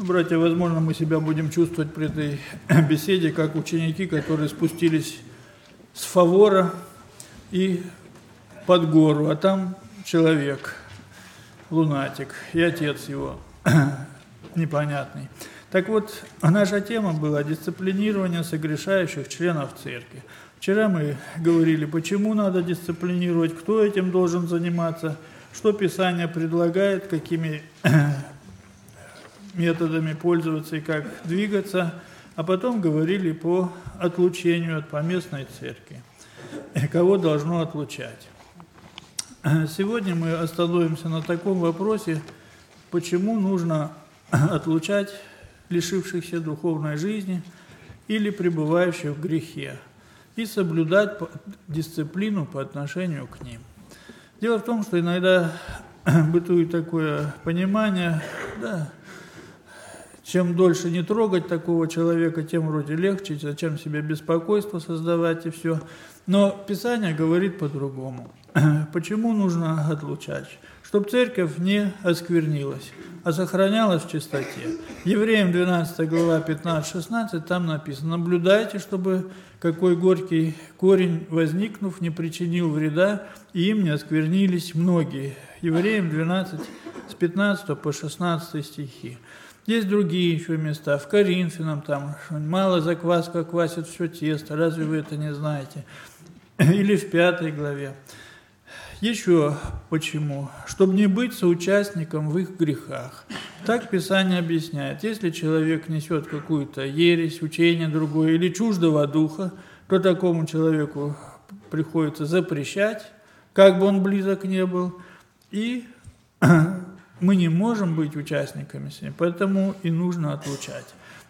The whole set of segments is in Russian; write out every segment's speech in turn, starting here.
Братья, возможно, мы себя будем чувствовать при этой беседе, как ученики, которые спустились с Фавора и под гору, а там человек, лунатик, и отец его непонятный. Так вот, наша тема была дисциплинирование согрешающих членов церкви. Вчера мы говорили, почему надо дисциплинировать, кто этим должен заниматься, что Писание предлагает, какими методами пользоваться и как двигаться, а потом говорили по отлучению от поместной церкви, кого должно отлучать. Сегодня мы остановимся на таком вопросе, почему нужно отлучать лишившихся духовной жизни или пребывающих в грехе и соблюдать дисциплину по отношению к ним. Дело в том, что иногда бытует такое понимание, да, чем дольше не трогать такого человека, тем вроде легче, зачем себе беспокойство создавать и все. Но Писание говорит по-другому. Почему нужно отлучать? Чтобы церковь не осквернилась, а сохранялась в чистоте. Евреям 12 глава 15-16, там написано: «Наблюдайте, чтобы какой горький корень, возникнув, не причинил вреда, и им не осквернились многие». Евреям 12, с 15 по 16 стихи. Есть другие еще места. В Коринфянам там мало закваска квасит все тесто. Разве вы это не знаете? Или в 5 главе. Еще почему? Чтобы не быть соучастником в их грехах. Так Писание объясняет. Если человек несет какую-то ересь, учение другое или чуждого духа, то такому человеку приходится запрещать, как бы он близок не был, и мы не можем быть участниками с ним, поэтому и нужно отлучать.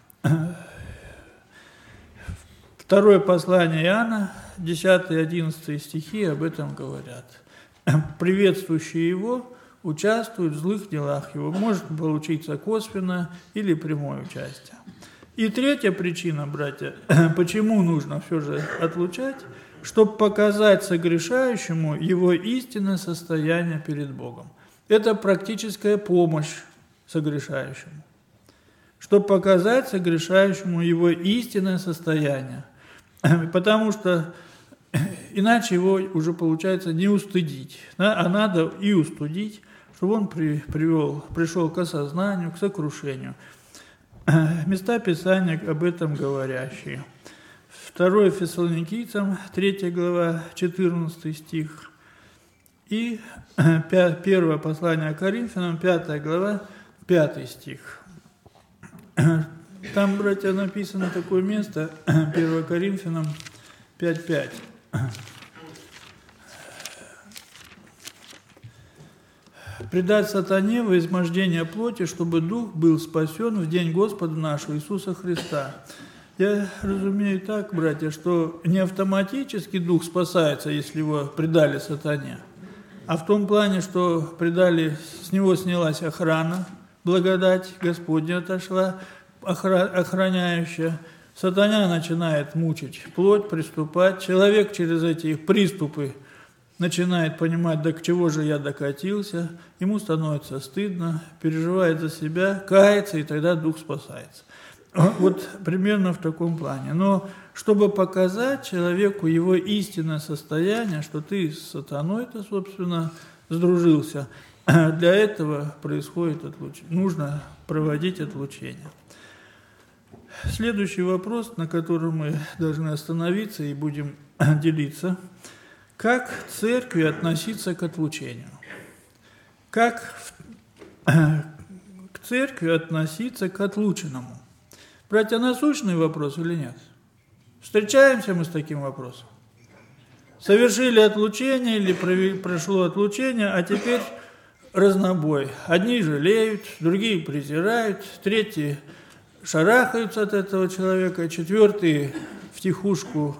Второе послание Иоанна, 10 и 11 стихи об этом говорят. Приветствующие его участвуют в злых делах его. Может получиться косвенное или прямое участие. И третья причина, братья, почему нужно все же отлучать, чтобы показать согрешающему его истинное состояние перед Богом. Это практическая помощь согрешающему, чтобы показать согрешающему его истинное состояние, потому что иначе его уже получается не устыдить, да? А надо и устудить, чтобы он пришел к осознанию, к сокрушению. Места Писания об этом говорящие. 2 Фессалоникийцам, 3 глава, 14 стих. И первое послание Коринфянам, 5 глава, 5 стих. Там, братья, написано такое место, 1 Коринфянам 5:5. «Предать сатане во измождение плоти, чтобы дух был спасен в день Господа нашего Иисуса Христа». Я разумею так, братья, что не автоматически дух спасается, если его предали сатане, а в том плане, что предали, с него снялась охрана, благодать Господня отошла, охраняющая. Сатана начинает мучить плоть, приступать. Человек через эти приступы начинает понимать, до чего же я докатился. Ему становится стыдно, переживает за себя, кается, и тогда дух спасается. Вот примерно в таком плане. Но чтобы показать человеку его истинное состояние, что ты с сатаной-то, собственно, сдружился, для этого происходит отлучение. Нужно проводить отлучение. Следующий вопрос, на котором мы должны остановиться и будем делиться. Как к церкви относиться к отлучению? Как к церкви относиться к отлученному? Братья, насущный вопрос или нет? Встречаемся мы с таким вопросом. Совершили отлучение или прошло отлучение, а теперь разнобой. Одни жалеют, другие презирают, третьи шарахаются от этого человека, четвертые втихушку,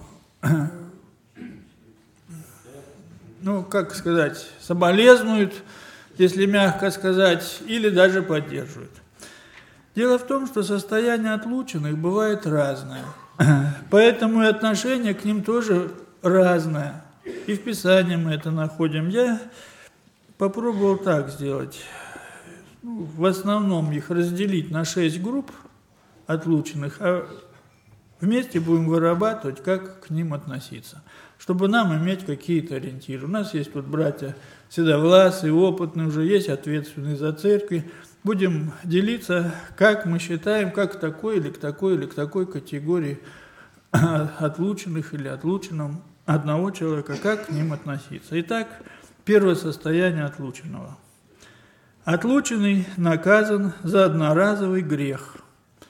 соболезнуют, если мягко сказать, или даже поддерживают. Дело в том, что состояние отлученных бывает разное, поэтому и отношение к ним тоже разное. И в Писании мы это находим. Я попробовал так сделать. в основном их разделить на 6 групп отлученных, а вместе будем вырабатывать, как к ним относиться, чтобы нам иметь какие-то ориентиры. У нас есть вот братья седовласые, опытные, уже есть ответственные за церкви. Будем делиться, как мы считаем, как к такой или к такой или к такой категории отлученных или отлученным одного человека, как к ним относиться. Итак, первое состояние отлученного. Отлученный наказан за одноразовый грех,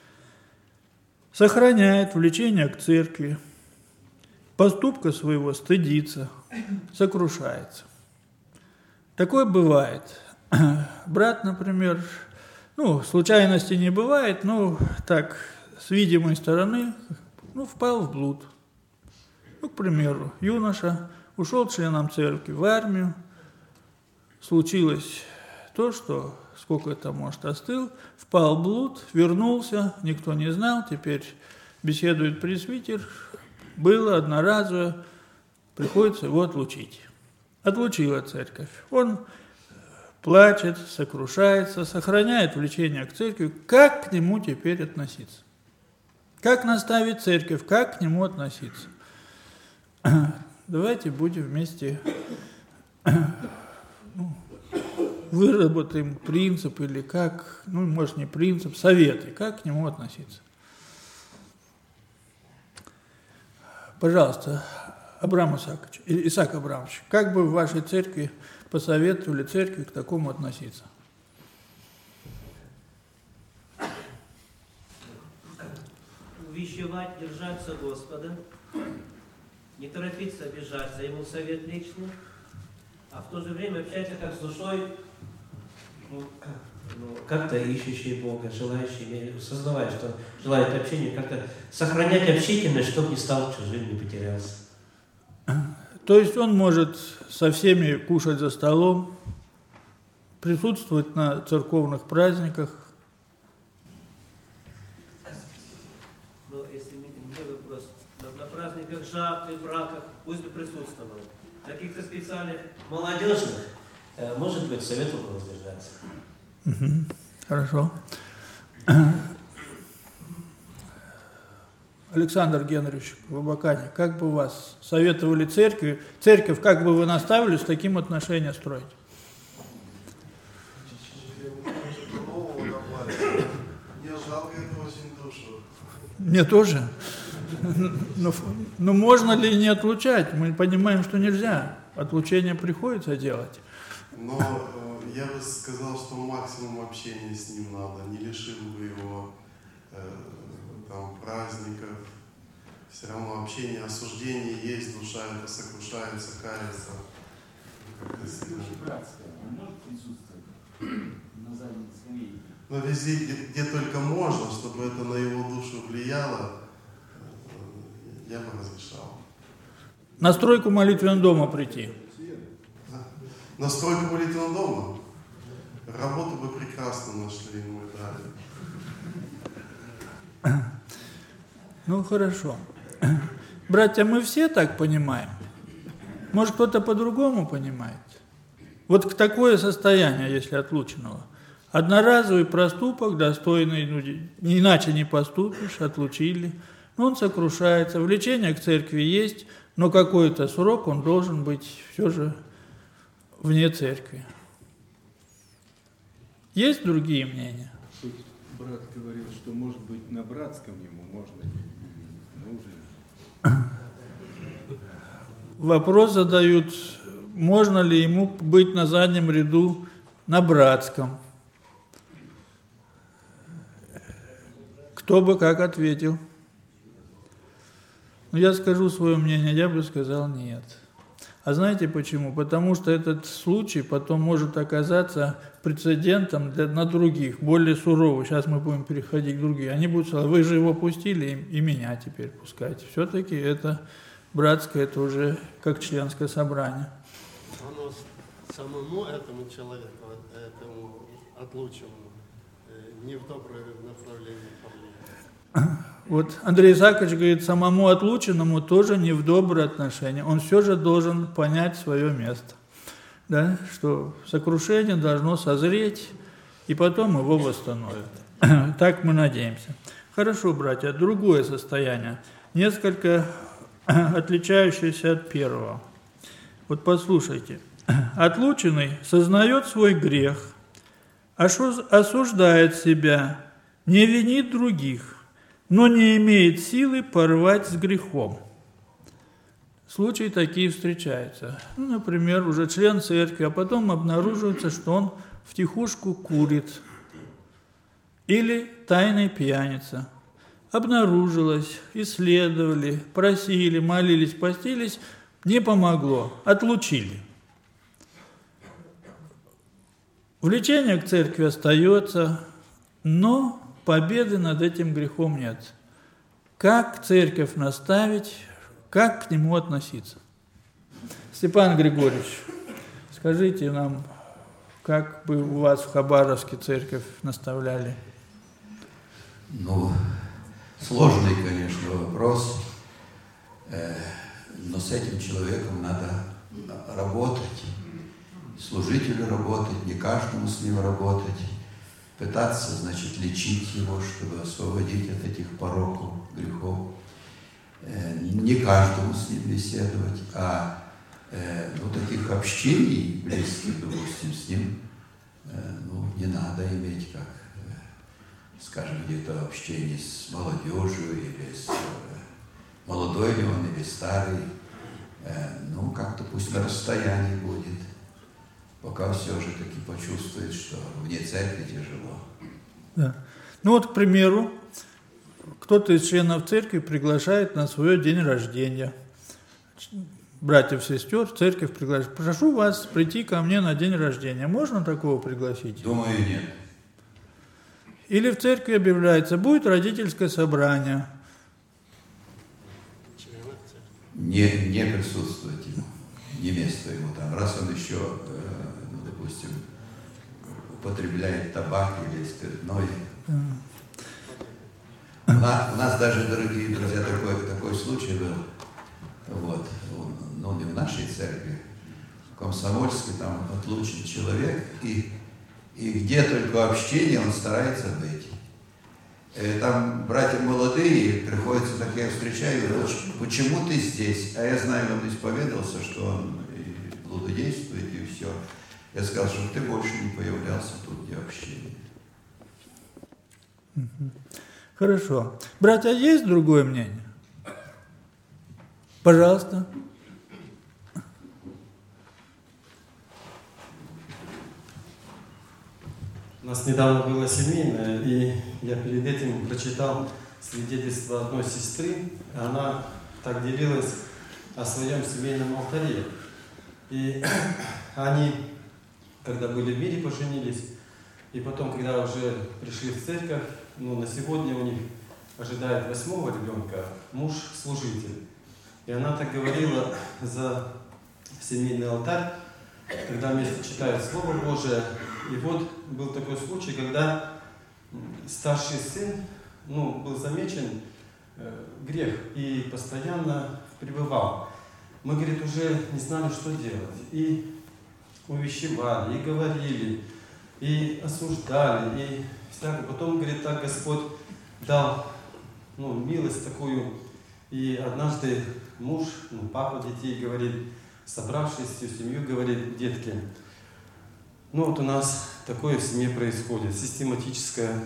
сохраняет влечение к церкви, поступка своего стыдится, сокрушается. Такое бывает. Брат, например, случайности не бывает, но так, с видимой стороны, впал в блуд. К примеру, юноша ушел членом церкви в армию, случилось то, что, сколько это может, остыл, впал в блуд, вернулся, никто не знал, теперь беседует пресвитер, было одноразовое, приходится его отлучить. Отлучила церковь. Он плачет, сокрушается, сохраняет влечение к церкви. Как к нему теперь относиться? Как наставить церковь, как к нему относиться? Давайте будем вместе выработаем принцип или как, может не принцип, советы, как к нему относиться. Пожалуйста, Исаак Абрамович, как бы в вашей церкви посоветовали церкви к такому относиться? Увещевать, держаться Господа, не торопиться обижаться, ему совет личный, а в то же время общаться как с душой, как-то ищущий Бога, желающий, сознавая, что желает общения, как-то сохранять общительность, чтобы не стал чужим, не потерялся. То есть он может со всеми кушать за столом, присутствовать на церковных праздниках. Но если мне вопрос, на праздниках жатвы, браках, пусть бы присутствовал. Каких-то специальных молодежных, может быть, советовал воздержаться. Хорошо. Александр Генрихович Лобаканя, как бы вас советовали церковь, как бы вы наставили с таким отношением строить? Мне жалко это очень душу. Мне тоже. Но можно ли не отлучать? Мы понимаем, что нельзя. Отлучение приходится делать. Но я бы сказал, что максимум общения с ним надо. Не лишил бы его праздников. Все равно общение, осуждение есть, душа это сокрушается, кается. Но везде, где только можно, чтобы это на его душу влияло, я бы разрешал. На стройку молитвенного дома прийти. На стройку молитвенного дома? Работу бы прекрасно нашли ему и дали. Хорошо. Братья, мы все так понимаем? Может, кто-то по-другому понимает? Вот к такое состояние, если отлученного. Одноразовый проступок, достойный, иначе не поступишь, отлучили. Он сокрушается, влечение к церкви есть, но какой-то срок он должен быть все же вне церкви. Есть другие мнения? Тут брат говорил, что, может быть, на братском ему можно и нужно. Вопрос задают, можно ли ему быть на заднем ряду на братском. Кто бы как ответил? Я скажу свое мнение, я бы сказал нет. А знаете почему? Потому что этот случай потом может оказаться прецедентом на других, более суровых. Сейчас мы будем переходить к другим. Они будут сказать, вы же его пустили, и меня теперь пускайте. Все-таки это братское, это уже как членское собрание. Оно самому этому человеку, этому отлученному, не в доброе направление повлияет. Вот Андрей Исаакович говорит, самому отлученному тоже не в добрые отношения. Он все же должен понять свое место. Да? Что сокрушение должно созреть, и потом его восстановят. Так мы надеемся. Хорошо, братья, другое состояние, несколько отличающееся от первого. Вот послушайте. Отлученный сознает свой грех, осуждает себя, не винит других, но не имеет силы порвать с грехом. Случаи такие встречаются. Ну, например, уже член церкви, а потом обнаруживается, что он втихушку курит. Или тайный пьяница. Обнаружилось, исследовали, просили, молились, постились, не помогло, отлучили. Влечение к церкви остается, но победы над этим грехом нет. Как церковь наставить, как к нему относиться? Степан Григорьевич, скажите нам, как бы у вас в Хабаровске церковь наставляли? Ну, сложный, конечно, вопрос, но с этим человеком надо работать, служителю работать, не каждому с ним работать, пытаться, значит, лечить его, чтобы освободить от этих пороков, грехов. Не каждому с ним беседовать, а таких общений близких, допустим, с ним не надо иметь, как, скажем, где-то общение с молодежью или с молодой ли он или старый, как-то пусть на расстоянии будет, пока все же таки почувствует, что вне церкви тяжело. Да. Ну вот, к примеру, кто-то из членов церкви приглашает на свой день рождения. Братьев, сестер, в церковь приглашает. Прошу вас прийти ко мне на день рождения. Можно такого пригласить? Думаю, нет. Или в церкви объявляется, будет родительское собрание. Не присутствовать ему, не место ему там. Раз он еще, допустим, употребляет табак или спиртное. У нас даже, дорогие друзья, такой случай был. Вот, не в нашей церкви, в Комсомольске, там отлучен человек, и где только общение он старается быть. Там братья молодые, приходится, так я встречаю, говорят, почему ты здесь? А я знаю, он исповедовался, что он и блудодействует, и все. Я сказал, что ты больше не появлялся тут, где общение. Хорошо. Братья, есть другое мнение? Пожалуйста. У нас недавно было семейное, и я перед этим прочитал свидетельство одной сестры. Она так делилась о своем семейном алтаре. И они, когда были в мире, поженились, и потом, когда уже пришли в церковь, на сегодня у них ожидает 8-го ребенка муж-служитель. И она так говорила за семейный алтарь, когда вместе читают Слово Божие. И вот был такой случай, когда старший сын, был замечен грех и постоянно пребывал. Мы, говорит, уже не знали, что делать. И увещевали, и говорили, и осуждали, и всякое. Потом, говорит, так Господь дал милость такую. И однажды муж, папа детей, говорит, собравшись всю семью, говорит, детки, у нас такое в семье происходит, систематическое,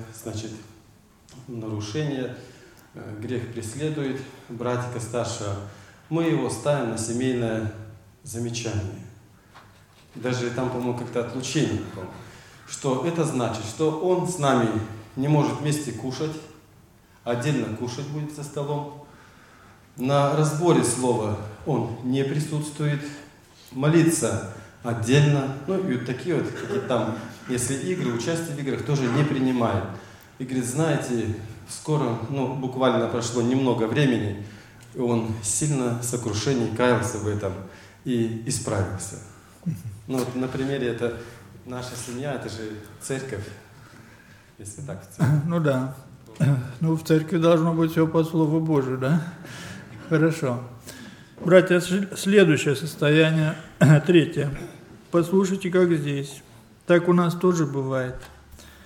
нарушение, грех преследует братика старшего. Мы его ставим на семейное замечание. Даже там, по-моему, как-то отлучение. Что это значит? Что он с нами не может вместе кушать, отдельно кушать будет за столом. На разборе слова он не присутствует, молиться отдельно, и вот такие вот, там, если игры, участие в играх тоже не принимает. И говорит, знаете, скоро, буквально прошло немного времени, и он сильно в сокрушении каялся в этом и исправился. На примере это наша семья, это же церковь, если так в церковь. Да. В церкви должно быть все по Слову Божию, да? Хорошо. Братья, следующее состояние, третье. Послушайте, как здесь. Так у нас тоже бывает.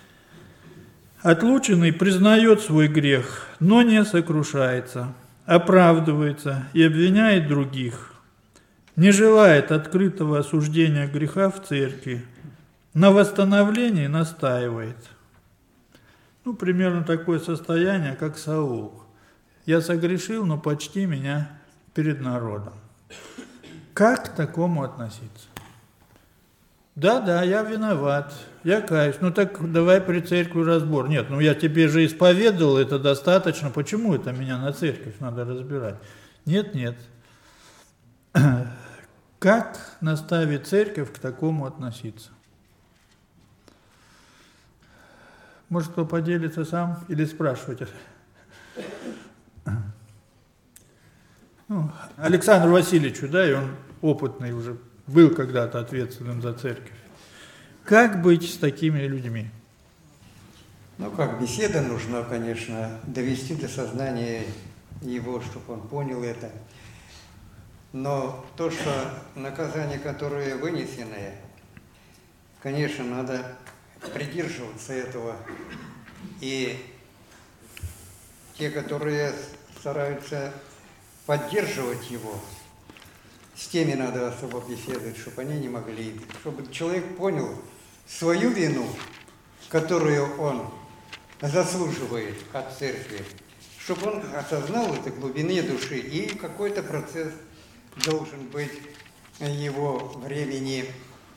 Отлученный признает свой грех, но не сокрушается, оправдывается и обвиняет других, не желает открытого осуждения греха в церкви, на восстановлении настаивает. Примерно такое состояние, как Саул. Я согрешил, но почти меня перед народом. Как к такому относиться? Да, я виноват, я каюсь. Так давай при церкви разбор. Нет, я тебе же исповедовал, это достаточно. Почему это меня на церковь надо разбирать? Нет. Как наставить церковь к такому относиться? Может, кто поделится сам или спрашивать? Александру Васильевичу, и он опытный уже, был когда-то ответственным за церковь. Как быть с такими людьми? Беседа нужна, конечно, довести до сознания его, чтобы он понял это. Но то, что наказание, которое вынесено, конечно, надо придерживаться этого. И те, которые стараются поддерживать его, с теми надо особо беседовать, чтобы они не могли, чтобы человек понял свою вину, которую он заслуживает от церкви, чтобы он осознал это в глубине души, и какой-то процесс должен быть его времени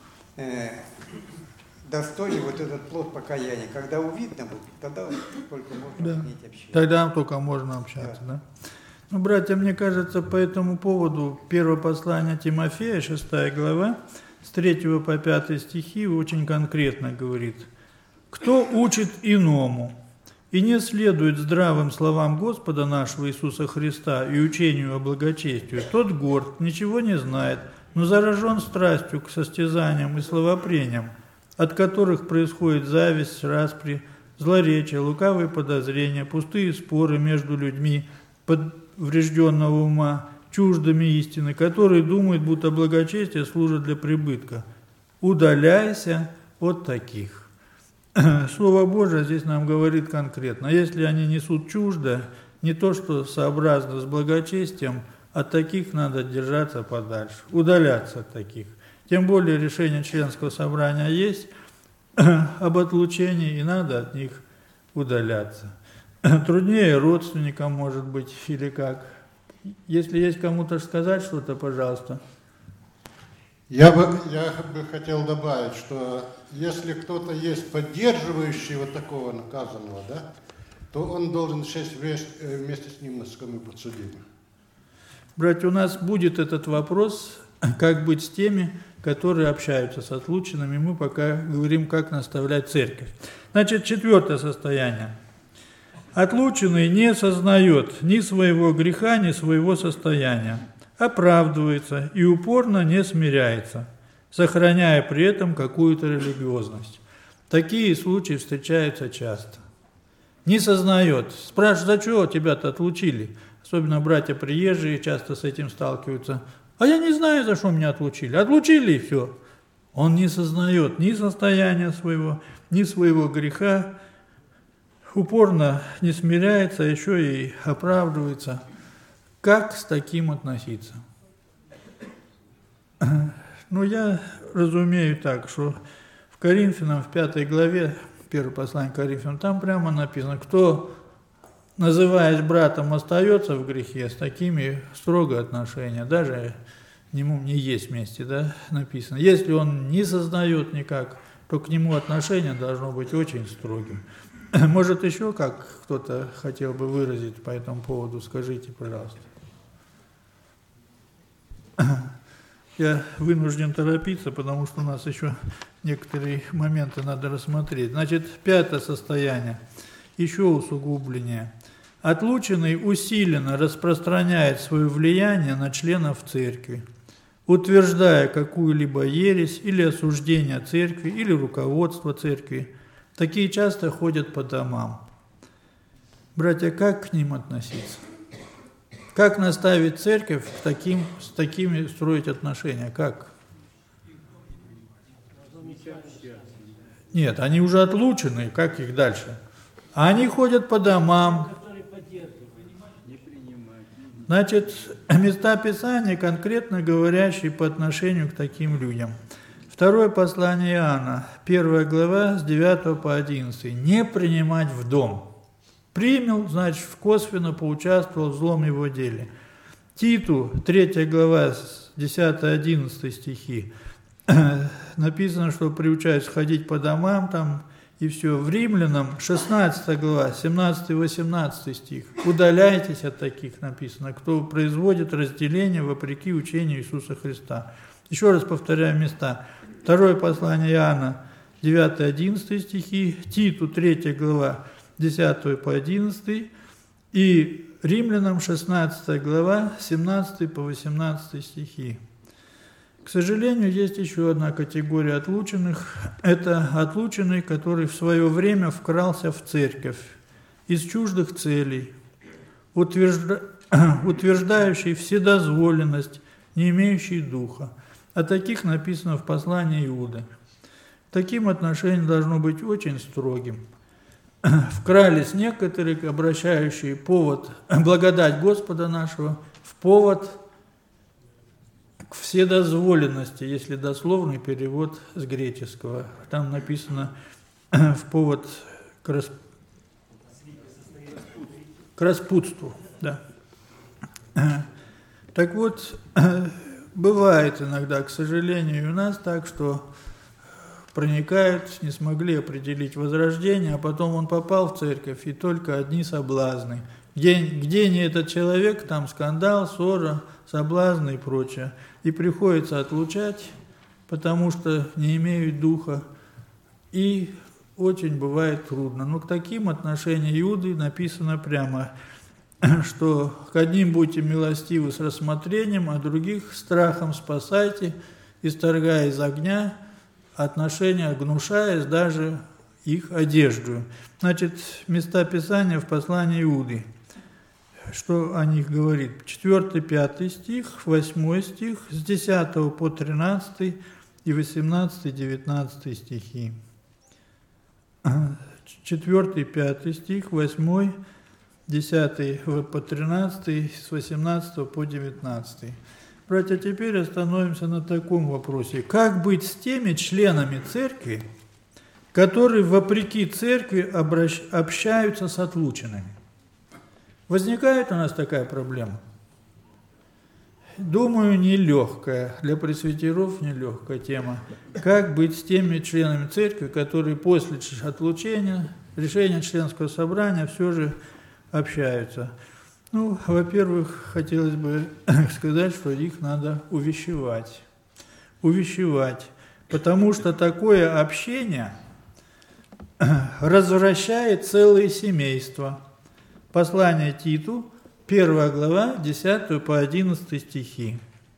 достойный, этот плод покаяния. Когда увидно будет, тогда только можно иметь общение. Тогда только можно общаться, да? Братья, мне кажется, по этому поводу первое послание Тимофея, 6 глава, с 3 по 5 стихи очень конкретно говорит: «Кто учит иному и не следует здравым словам Господа нашего Иисуса Христа и учению о благочестии, тот горд, ничего не знает, но заражен страстью к состязаниям и словопрениям, от которых происходит зависть, распри, злоречие, лукавые подозрения, пустые споры между людьми, поврежденного ума, чуждыми истины, которые думают, будто благочестие служит для прибытка. Удаляйся от таких». Слово Божие здесь нам говорит конкретно. Если они несут чуждо, не то, что сообразно с благочестием, от таких надо держаться подальше, удаляться от таких. Тем более решение членского собрания есть об отлучении, и надо от них удаляться. Труднее родственникам, может быть, или как. Если есть кому-то сказать что-то, пожалуйста. Я бы хотел добавить, что если кто-то есть поддерживающий такого наказанного, то он должен сесть вместе с ним на скамью подсудимых. Братья, у нас будет этот вопрос, как быть с теми, которые общаются с отлученными. Мы пока говорим, как наставлять церковь. Значит, 4 состояние. Отлученный не сознает ни своего греха, ни своего состояния, оправдывается и упорно не смиряется, сохраняя при этом какую-то религиозность. Такие случаи встречаются часто. Не сознает. Спрашивает: за что тебя-то отлучили? Особенно братья приезжие часто с этим сталкиваются. А я не знаю, за что меня отлучили. Отлучили, и все. Он не сознает ни состояния своего, ни своего греха, упорно не смиряется, еще и оправдывается. Как с таким относиться? Я разумею так, что в Коринфянам, в 5 главе, 1 послание к Коринфянам, там прямо написано: кто, называясь братом, остается в грехе, с такими строгое отношение, даже не есть вместе, написано. Если он не сознает никак, то к нему отношение должно быть очень строгим. Может, еще как кто-то хотел бы выразить по этому поводу, скажите, пожалуйста. Я вынужден торопиться, потому что у нас еще некоторые моменты надо рассмотреть. Значит, 5 состояние, еще усугубление. Отлученный усиленно распространяет свое влияние на членов церкви, утверждая какую-либо ересь или осуждение церкви, или руководство церкви. Такие часто ходят по домам. Братья, как к ним относиться? Как наставить церковь с такими строить отношения? Как? Нет, они уже отлучены, как их дальше? А они ходят по домам. Значит, места Писания, конкретно говорящие по отношению к таким людям. Второе послание Иоанна, 1 глава, с 9 по 11. Не принимать в дом. Принял, значит, косвенно поучаствовал в злом его деле. Титу, 3 глава, с 10-11 стихи. Написано, что приучаются ходить по домам там и все. В Римлянам, 16 глава, 17-18 стих. Удаляйтесь от таких, написано, кто производит разделение вопреки учению Иисуса Христа. Еще раз повторяю места. Второе послание Иоанна, 9-11 стихи, Титу, 3 глава, 10 по 11, и Римлянам, 16 глава, 17 по 18 стихи. К сожалению, есть еще одна категория отлученных. Это отлученный, который в свое время вкрался в церковь из чуждых целей, утверждающий вседозволенность, не имеющий духа. О таких написано в послании Иуды. Таким отношением должно быть очень строгим. Вкрались некоторые, обращающие повод, благодать Господа нашего, в повод к вседозволенности, если дословный перевод с греческого. Там написано в повод к распутству. Да. Так вот, бывает иногда, к сожалению, у нас так, что проникают, не смогли определить возрождение, а потом он попал в церковь, и только одни соблазны. Где не этот человек, там скандал, ссора, соблазны и прочее. И приходится отлучать, потому что не имеют духа, и очень бывает трудно. Но к таким отношениям Иуды написано прямо, что к одним будьте милостивы с рассмотрением, а других страхом спасайте, исторгая из огня, отношения гнушаясь даже их одежду. Значит, места Писания в послании Иуды. Что о них говорит? 4-5 стих, 8 стих, с 10 по 13 и 18-19 стихи. 4-5 стих, 8, 10 по 13, с 18 по 19. Братья, теперь остановимся на таком вопросе. Как быть с теми членами церкви, которые вопреки церкви общаются с отлученными? Возникает у нас такая проблема? Думаю, нелегкая, для пресвитеров нелегкая тема. Как быть с теми членами церкви, которые после отлучения, решения членского собрания все же общаются? Ну, во-первых, хотелось бы сказать, что их надо увещевать. Увещевать. Потому что такое общение развращает целые семейства. Послание Титу, 1 глава, 10 по 11 стихи.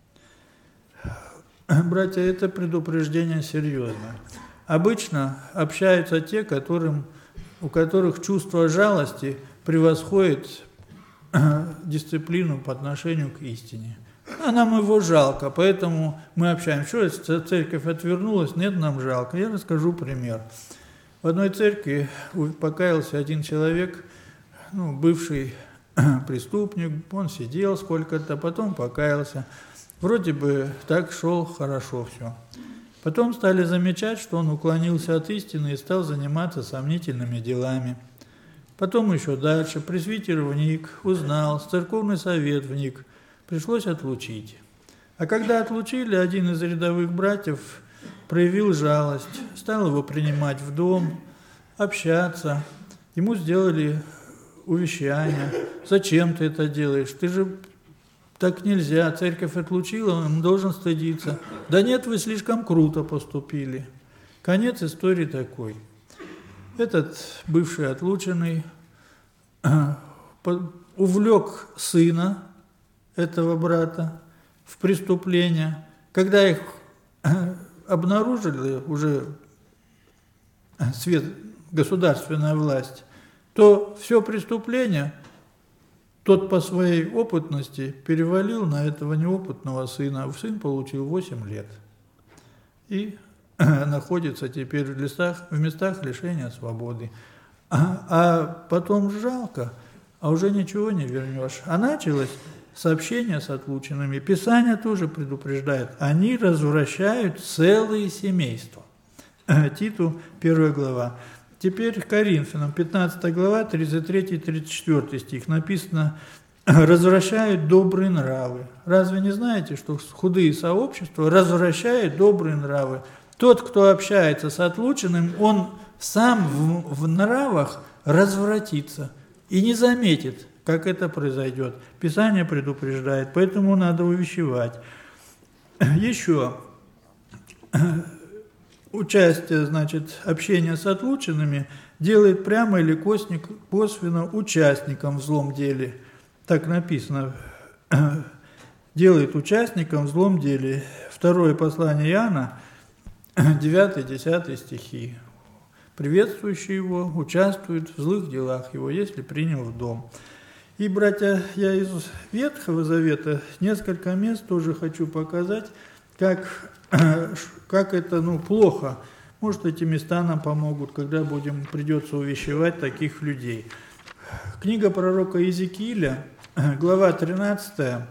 Братья, это предупреждение серьезное. Обычно общаются те, у которых чувство жалости превосходит дисциплину по отношению к истине. А нам его жалко, поэтому мы общаемся. Что, церковь отвернулась? Нет, нам жалко. Я расскажу пример. В одной церкви покаялся один человек, бывший преступник, он сидел сколько-то, потом покаялся. Вроде бы так шел хорошо все. Потом стали замечать, что он уклонился от истины и стал заниматься сомнительными делами. Потом еще дальше пресвитер вник, узнал, церковный совет вник, пришлось отлучить. А когда отлучили, один из рядовых братьев проявил жалость, стал его принимать в дом, общаться. Ему сделали увещание. Зачем ты это делаешь? Ты же так нельзя, церковь отлучила, он должен стыдиться. Да нет, вы слишком круто поступили. Конец истории такой. Этот бывший отлученный увлек сына этого брата в преступление. Когда их обнаружили уже государственная власть, то все преступление тот по своей опытности перевалил на этого неопытного сына. Сын получил 8 лет и находится теперь в местах лишения свободы. а потом жалко, а уже ничего не вернешь. А началось сообщение с отлученными. Писание тоже предупреждает. Они развращают целые семейства. Титу, 1 глава. Теперь Коринфянам, 15 глава, 33-34 стих. Написано: развращают добрые нравы. Разве не знаете, что худые сообщества развращают добрые нравы? Тот, кто общается с отлученным, он сам в нравах развратится и не заметит, как это произойдет. Писание предупреждает, поэтому надо увещевать. Еще участие, значит, общение с отлученными делает прямо или косвенно участником в злом деле. Так написано, делает участником в злом деле. Второе послание Иоанна, 9-10 стихи. Приветствующий его участвует в злых делах его, если принял в дом. И, братья, я из Ветхого Завета несколько мест тоже хочу показать, как это плохо. Может, эти места нам помогут, когда придется увещевать таких людей. Книга пророка Иезекииля, глава 13,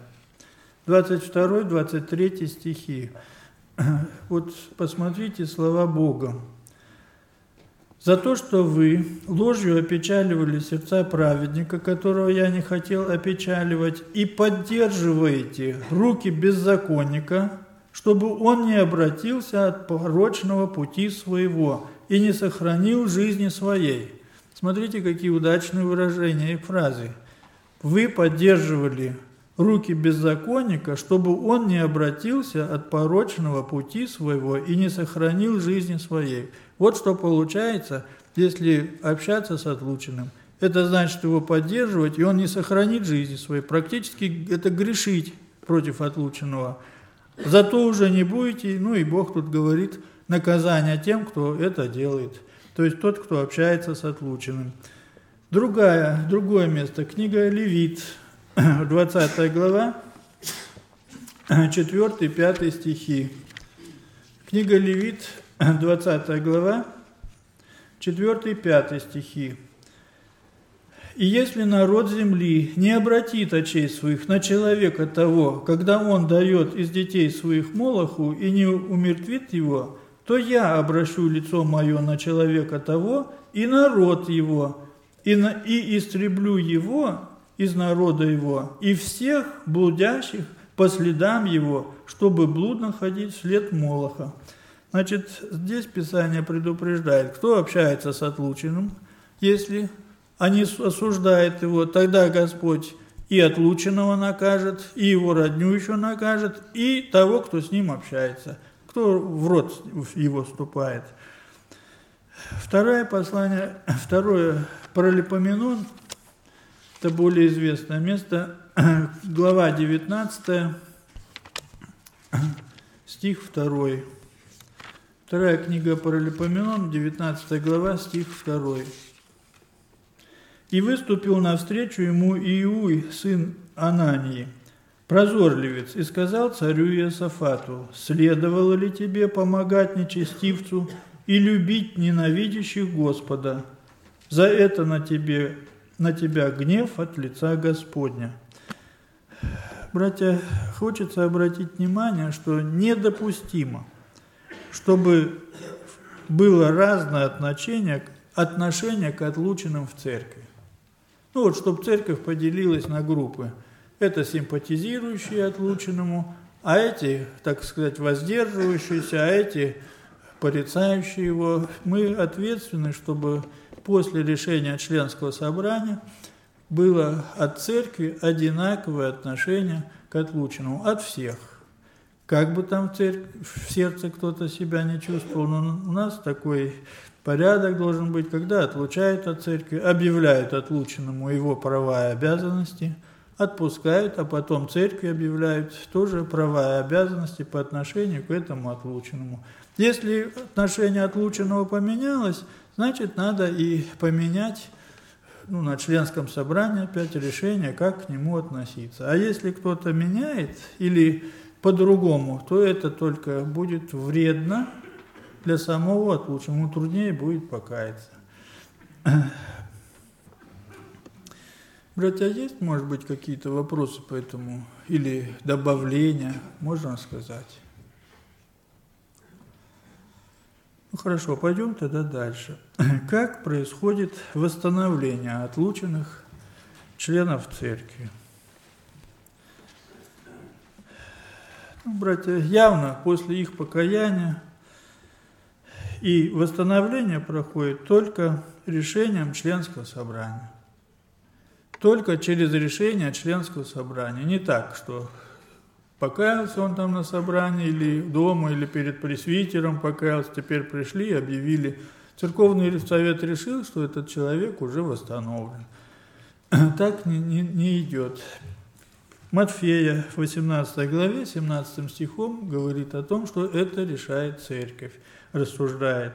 22-23 стихи. Вот посмотрите слова Бога. «За то, что вы ложью опечаливали сердца праведника, которого я не хотел опечаливать, и поддерживаете руки беззаконника, чтобы он не обратился от порочного пути своего и не сохранил жизни своей». Смотрите, какие удачные выражения и фразы. «Вы поддерживали руки беззаконника, чтобы он не обратился от порочного пути своего и не сохранил жизни своей». Вот что получается, если общаться с отлученным. Это значит его поддерживать, и он не сохранит жизни своей. Практически это грешить против отлученного. Зато уже не будете, и Бог тут говорит, наказание тем, кто это делает. То есть тот, кто общается с отлученным. Другое место. Книга Левит, 20 глава, 4-5 стихи. Книга Левит, 20 глава, 4-5 стихи. «И если народ земли не обратит очей своих на человека того, когда он дает из детей своих Молоху и не умертвит его, то я обращу лицо мое на человека того и народ его, и истреблю его из народа его, и всех блудящих по следам его, чтобы блудно ходить вслед Молоха». Значит, здесь Писание предупреждает, кто общается с отлученным, если они осуждают его, тогда Господь и отлученного накажет, и его родню еще накажет, и того, кто с ним общается, кто в род его вступает. Второе Паралипоменон, это более известное место, глава 19, стих 2. Вторая книга Паралипоменон, 19 глава, стих 2. «И выступил навстречу ему Иуй, сын Анании, прозорливец, и сказал царю Иосафату: следовало ли тебе помогать нечестивцу и любить ненавидящих Господа? За это на тебя гнев от лица Господня». Братья, хочется обратить внимание, что недопустимо, чтобы было разное отношение к отлученным в церкви. Чтобы церковь поделилась на группы. Это симпатизирующие отлученному, а эти, так сказать, воздерживающиеся, а эти порицающие его. Мы ответственны, чтобы после решения членского собрания было от церкви одинаковое отношение к отлученному, от всех. Как бы там в сердце кто-то себя не чувствовал, но у нас такой порядок должен быть, когда отлучают от церкви, объявляют отлученному его права и обязанности, отпускают, а потом церкви объявляют тоже права и обязанности по отношению к этому отлученному. Если отношение отлученного поменялось, значит, надо и поменять на членском собрании опять решение, как к нему относиться. А если кто-то меняет или по-другому, то это только будет вредно для самого отлученного, ему труднее будет покаяться. Братья, есть, может быть, какие-то вопросы по этому или добавления, можно сказать? Ну хорошо, пойдем тогда дальше. Как происходит восстановление отлученных членов церкви? Ну, братья, явно после их покаяния и восстановление проходит только решением членского собрания. Только через решение членского собрания. Не так, что покаялся он там на собрании, или дома, или перед пресвитером покаялся, теперь пришли и объявили. Церковный совет решил, что этот человек уже восстановлен. Так не идет. Матфея в 18 главе, 17 стихом говорит о том, что это решает церковь, рассуждает.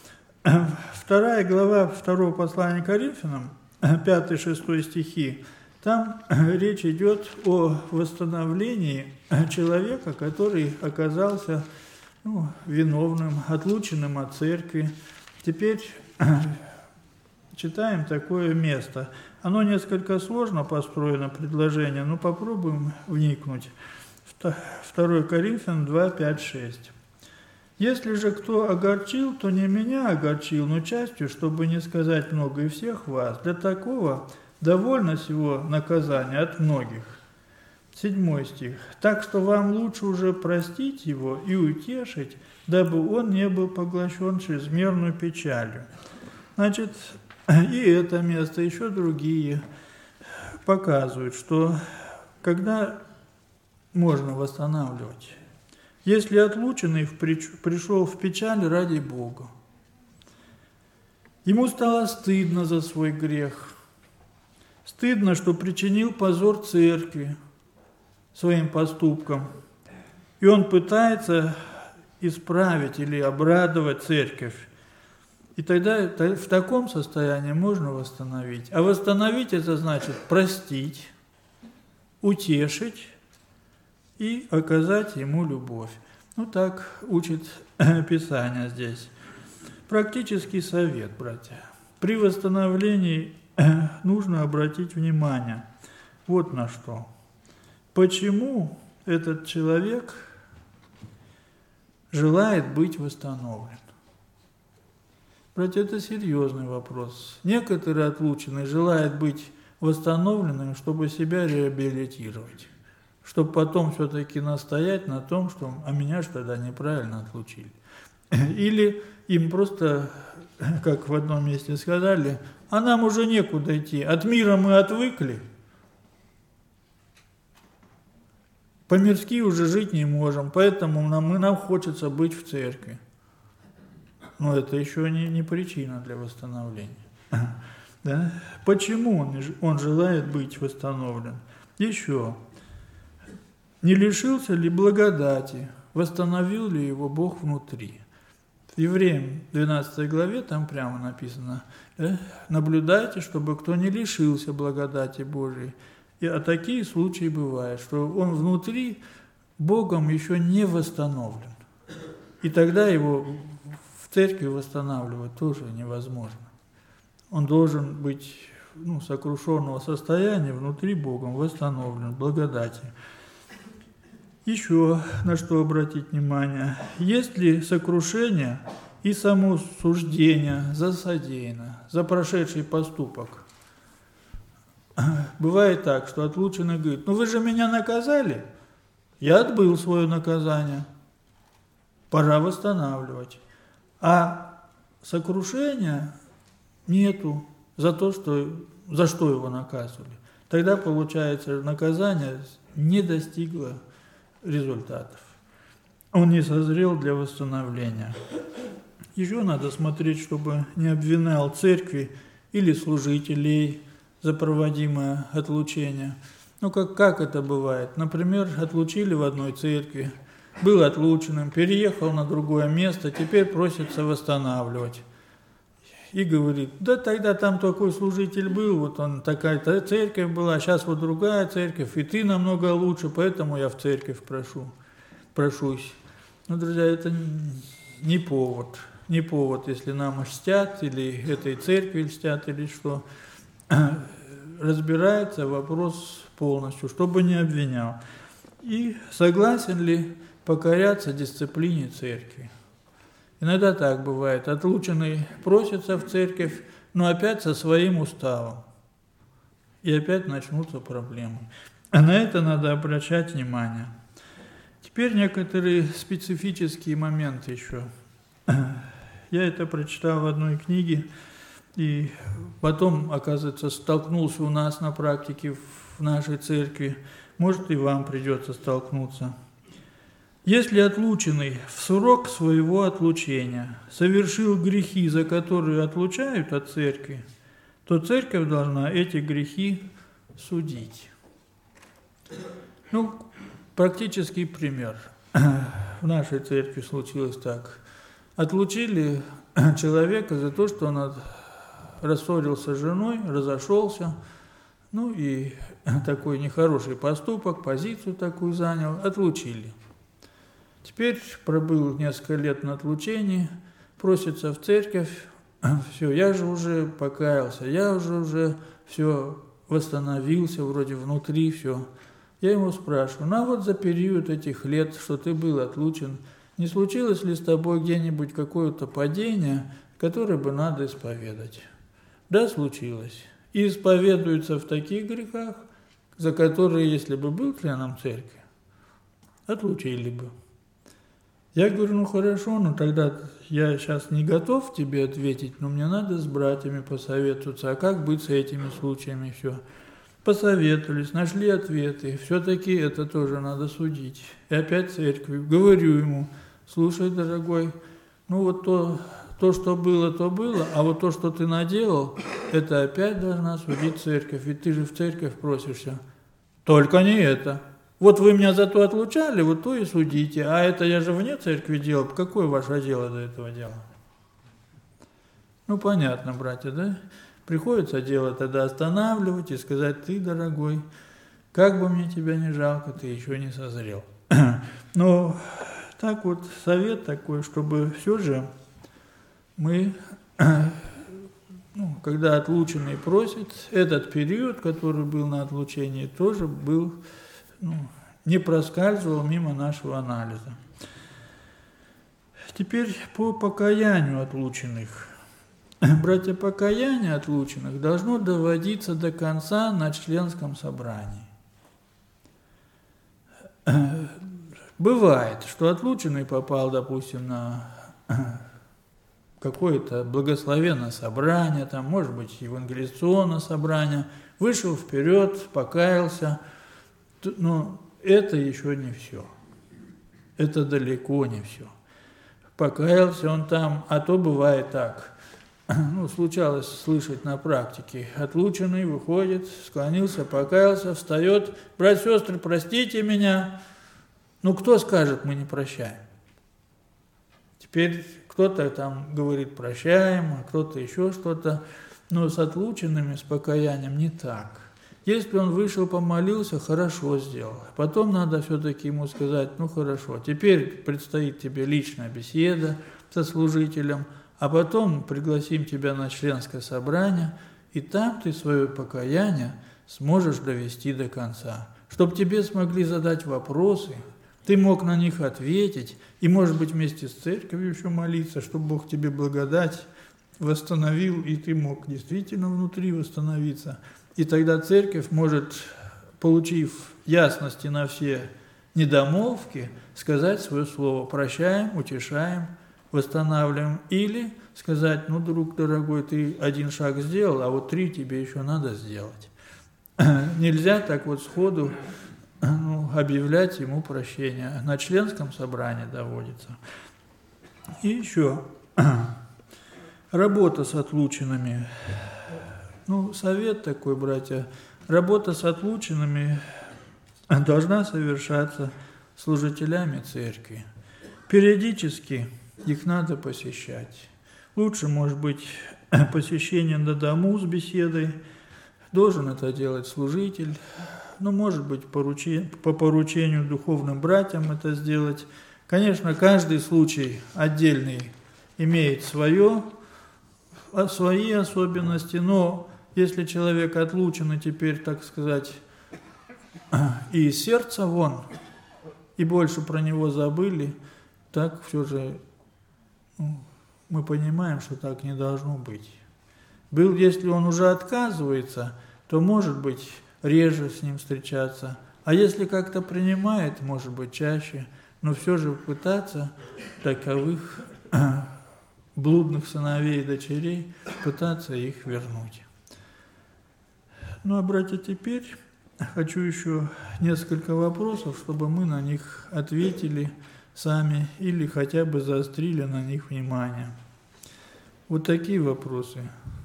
2 глава 2 послания Коринфянам, 5-6 стихи, там речь идет о восстановлении человека, который оказался виновным, отлученным от церкви. Теперь читаем такое место. Оно несколько сложно построено, предложение, но попробуем вникнуть. 2 Коринфянам 2, 5, 6. «Если же кто огорчил, то не меня огорчил, но частью, чтобы не сказать много и всех вас. Для такого довольно сего наказания от многих». 7 стих. «Так что вам лучше уже простить его и утешить, дабы он не был поглощен чрезмерную печалью». Значит, и это место, еще другие показывают, что когда можно восстанавливать, если отлученный пришел в печаль ради Бога, ему стало стыдно за свой грех, стыдно, что причинил позор церкви своим поступком, и он пытается исправить или обрадовать церковь, и тогда в таком состоянии можно восстановить. А восстановить это значит простить, утешить и оказать ему любовь. Ну так учит Писание здесь. Практический совет, братья. При восстановлении нужно обратить внимание вот на что. Почему этот человек желает быть восстановлен? Братья, это серьезный вопрос. Некоторые отлученные желают быть восстановленными, чтобы себя реабилитировать, чтобы потом все-таки настоять на том, что меня же тогда неправильно отлучили. Или им просто, как в одном месте сказали, а нам уже некуда идти, от мира мы отвыкли, по-мирски уже жить не можем, поэтому нам хочется быть в церкви. Но это еще не причина для восстановления. Да? Почему он желает быть восстановлен? Еще. Не лишился ли благодати? Восстановил ли его Бог внутри? В Евреям 12 главе там прямо написано: наблюдайте, чтобы кто не лишился благодати Божией. А такие случаи бывают, что он внутри Богом еще не восстановлен. И тогда его в церкви восстанавливать тоже невозможно. Он должен быть сокрушенного состояния внутри Богом восстановлен в благодати. Еще на что обратить внимание. Есть ли сокрушение и самосуждение за содеянное, за прошедший поступок? Бывает так, что отлученный говорит: вы же меня наказали, я отбыл свое наказание, пора восстанавливать. А сокрушения нету за что его наказывали. Тогда, получается, наказание не достигло результатов. Он не созрел для восстановления. Еще надо смотреть, чтобы не обвинял церкви или служителей за проводимое отлучение. Как это бывает? Например, отлучили в одной церкви, был отлученным, переехал на другое место, теперь просится восстанавливать. И говорит: да тогда там такой служитель был, вот он такая-то церковь была, сейчас вот другая церковь, и ты намного лучше, поэтому я в церковь прошусь. Друзья, это не повод. не повод, если нам льстят, или этой церкви льстят, или что. Разбирается вопрос полностью, чтобы не обвинял. И согласен ли покоряться дисциплине церкви. Иногда так бывает. Отлученный просится в церковь, но опять со своим уставом. И опять начнутся проблемы. А на это надо обращать внимание. Теперь некоторые специфические моменты еще. Я это прочитал в одной книге, и потом, оказывается, столкнулся у нас на практике в нашей церкви. Может, и вам придется столкнуться. Если отлученный в срок своего отлучения совершил грехи, за которые отлучают от церкви, то церковь должна эти грехи судить. Практический пример. В нашей церкви случилось так. Отлучили человека за то, что он рассорился с женой, разошелся, и такой нехороший поступок, позицию такую занял, отлучили. Теперь пробыл несколько лет на отлучении, просится в церковь, все, я же уже покаялся, я уже все восстановился, вроде внутри все. Я ему спрашиваю, вот за период этих лет, что ты был отлучен, не случилось ли с тобой где-нибудь какое-то падение, которое бы надо исповедать? Да, случилось. И исповедуется в таких грехах, за которые, если бы был членом церкви, отлучили бы. Я говорю, хорошо, тогда я сейчас не готов тебе ответить, но мне надо с братьями посоветоваться, а как быть с этими случаями, все. Посоветовались, нашли ответы, все-таки это тоже надо судить. И опять церковь, говорю ему, слушай, дорогой, то, что было, то было, а вот то, что ты наделал, это опять должна судить церковь, ведь ты же в церковь просишься. Только не это. Вот вы меня за то отлучали, вот то и судите. А это я же вне церкви делал. Какое ваше дело до этого дела? Понятно, братья, да? Приходится дело тогда останавливать и сказать, ты, дорогой, как бы мне тебя не жалко, ты еще не созрел. Но так вот, совет такой, чтобы все же мы, когда отлученный просит, этот период, который был на отлучении, тоже был... не проскальзывал мимо нашего анализа. Теперь по покаянию отлученных. Братья, покаяние отлученных должно доводиться до конца на членском собрании. Бывает, что отлученный попал, допустим, на какое-то благословенное собрание, может быть, евангелизационное собрание, вышел вперед, покаялся, но это еще не все. Это далеко не все. Покаялся он там, а то бывает так. Случалось слышать на практике. Отлученный выходит, склонился, покаялся, встает. Братья и сестры, простите меня. Кто скажет, мы не прощаем? Теперь кто-то там говорит прощаем, а кто-то еще что-то. Но с отлученными, с покаянием не так. Если он вышел, помолился, хорошо сделал. Потом надо все-таки ему сказать, хорошо, теперь предстоит тебе личная беседа со служителем, а потом пригласим тебя на членское собрание, и там ты свое покаяние сможешь довести до конца. Чтобы тебе смогли задать вопросы, ты мог на них ответить, и, может быть, вместе с церковью еще молиться, чтобы Бог тебе благодать восстановил, и ты мог действительно внутри восстановиться. И тогда церковь может, получив ясности на все недомолвки, сказать свое слово «прощаем», «утешаем», «восстанавливаем». Или сказать «друг дорогой, ты один шаг сделал, а вот 3 тебе еще надо сделать». Нельзя так сходу объявлять ему прощение. На членском собрании доводится. И еще работа с отлученными. Совет такой, братья, работа с отлученными должна совершаться служителями церкви. Периодически их надо посещать. Лучше, может быть, посещение на дому с беседой. Должен это делать служитель. Может быть, по поручению духовным братьям это сделать. Конечно, каждый случай отдельный имеет свои особенности, но если человек отлучен и теперь, так сказать, и из сердца вон, и больше про него забыли, так все же мы понимаем, что так не должно быть. Если он уже отказывается, то, может быть, реже с ним встречаться, а если как-то принимает, может быть, чаще, но все же пытаться таковых блудных сыновей и дочерей, пытаться их вернуть. Ну, а, братья, теперь хочу еще несколько вопросов, чтобы мы на них ответили сами или хотя бы заострили на них внимание. Вот такие вопросы.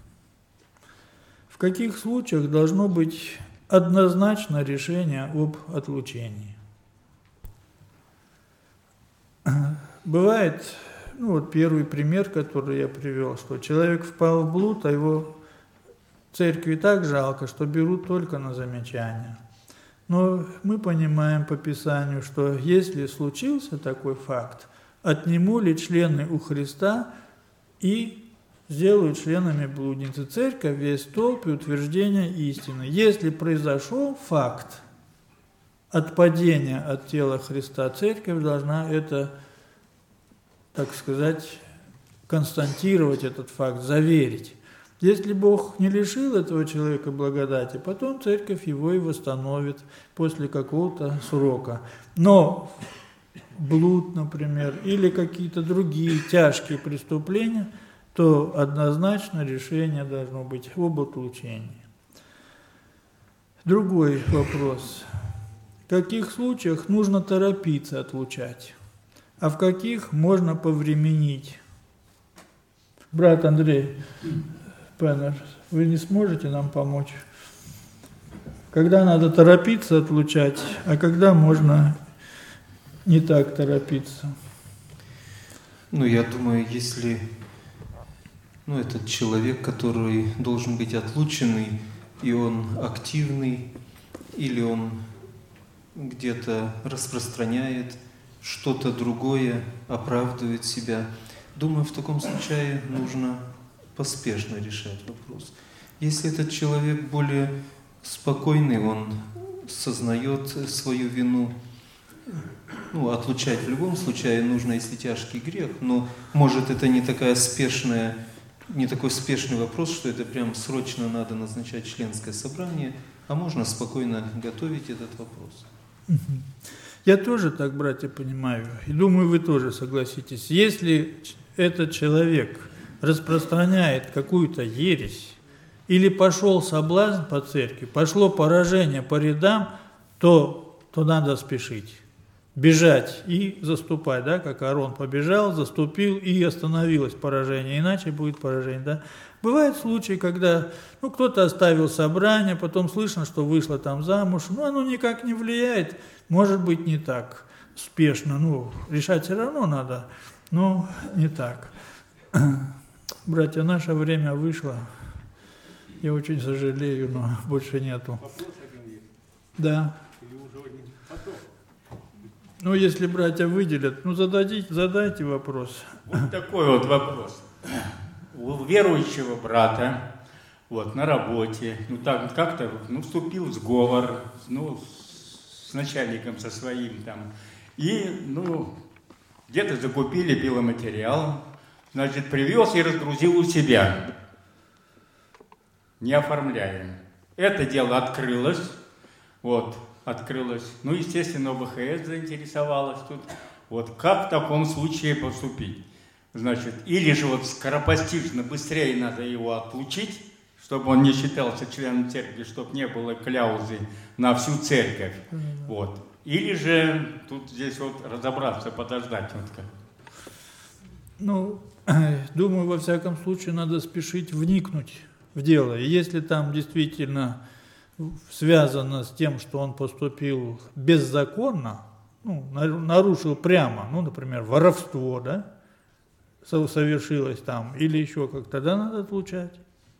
В каких случаях должно быть однозначно решение об отлучении? Бывает, вот первый пример, который я привел, что человек впал в блуд, а его церкви так жалко, что берут только на замечания. Но мы понимаем по Писанию, что если случился такой факт, отнимут члены у Христа и сделают членами блудницы. Церковь весь столб и утверждение истины. Если произошел факт отпадения от тела Христа, церковь должна это, так сказать, констатировать этот факт, заверить. Если Бог не лишил этого человека благодати, потом церковь его и восстановит после какого-то срока. Но блуд, например, или какие-то другие тяжкие преступления, то однозначно решение должно быть об отлучении. Другой вопрос. В каких случаях нужно торопиться отлучать, а в каких можно повременить? Брат Андрей Пеннер, вы не сможете нам помочь? Когда надо торопиться отлучать, а когда можно не так торопиться? Ну, я думаю, если этот человек, который должен быть отлученный, и он активный, или он где-то распространяет что-то другое, оправдывает себя, думаю, в таком случае нужно поспешно решать вопрос. Если этот человек более спокойный, он сознает свою вину, отлучать в любом случае нужно, если тяжкий грех, но может это не такой спешный вопрос, что это прям срочно надо назначать членское собрание, а можно спокойно готовить этот вопрос. Я тоже так, братья, понимаю, и думаю, вы тоже согласитесь. Если этот человек распространяет какую-то ересь, или пошел соблазн по церкви, пошло поражение по рядам, то надо спешить, бежать и заступать, да, как Аарон побежал, заступил и остановилось поражение, иначе будет поражение, да. Бывают случаи, когда кто-то оставил собрание, потом слышно, что вышла там замуж, оно никак не влияет, может быть не так спешно, решать все равно надо, но не так. Братья, наше время вышло, я очень сожалею, но больше нету. Да. Если братья выделят, задайте вопрос. Вот такой вот вопрос. У верующего брата, на работе, как-то, вступил в сговор, с начальником со своим там, и, где-то закупили пиломатериал, привез и разгрузил у себя, не оформляем. Это дело открылось, естественно, ОБХС заинтересовалась тут. Как в таком случае поступить? Или же скоропостижно быстрее надо его отлучить, чтобы он не считался членом церкви, чтобы не было кляузы на всю церковь. Или же тут здесь разобраться, подождать. Думаю, во всяком случае, надо спешить вникнуть в дело. И если там действительно связано с тем, что он поступил беззаконно, нарушил прямо, например, воровство, да, совершилось там, или еще как-то, тогда надо отлучать.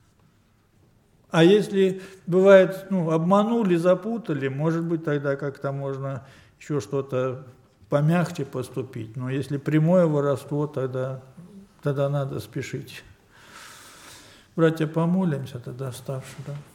А если бывает, обманули, запутали, может быть, тогда как-то можно еще что-то помягче поступить. Но если прямое воровство, тогда тогда надо спешить. Братья, помолимся тогда, вставши, да?